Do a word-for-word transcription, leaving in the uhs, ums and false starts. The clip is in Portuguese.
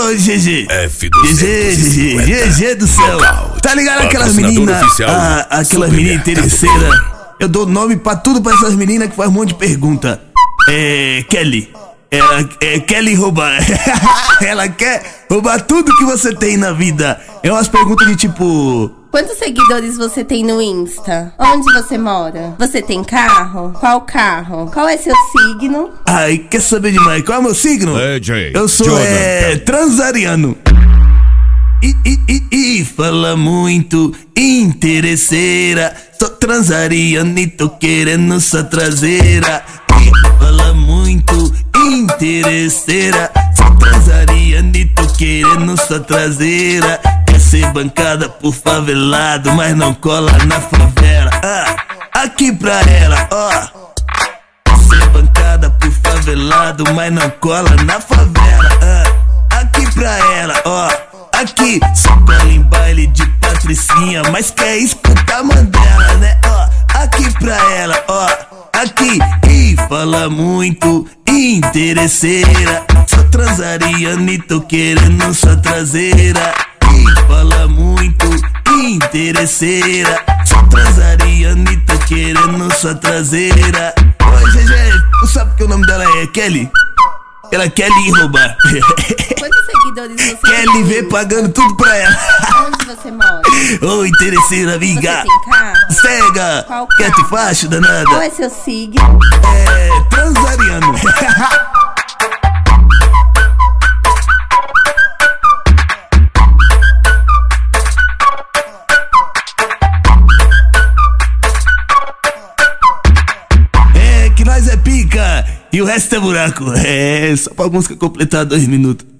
Ô, G G. F G G, G G, G G do céu. Tá ligado aquelas meninas, ah, aquelas meninas interesseiras? Eu dou nome pra tudo pra essas meninas que faz um monte de pergunta. É, Kelly. Ela é Kelly roubar. Ela quer roubar tudo que você tem na vida. É umas perguntas de tipo: quantos seguidores você tem no Insta? Onde você mora? Você tem carro? Qual carro? Qual é seu signo? Ai, quer saber demais? Qual é o meu signo? É, Jay. Eu sou é, transariano. E, e, e, e fala muito, interesseira. Sou transariano e tô querendo sua traseira. E fala muito, interesseira. Sou transariano e tô querendo sua traseira. Quer ser bancada por favelado, mas não cola na favela. Ah, aqui pra ela, ó. Quer ser bancada por favelado, mas não cola na favela. Ah, aqui pra ela, ó. Aqui, só cola em baile de patricinha, mas quer escutar Mandela, né? Ó, aqui pra ela, ó. Aqui, e fala muito, interesseira. Sou transariano e tô querendo sua traseira. E fala muito, interesseira. Sou transariano e tô querendo sua traseira. Oi, G G, tu sabe que o nome dela é Kelly? Ela quer lhe roubar. Quantos seguidores você Quer tem? lhe ver pagando tudo pra ela. Onde você mora? Ô, interesseira, amiga. Você tem carro? Cega. Qual Quer carro? te facho, danada? Qual é seu signo? É, transariano. É que nós é pica e o resto é buraco. É, só pra música completar dois minutos.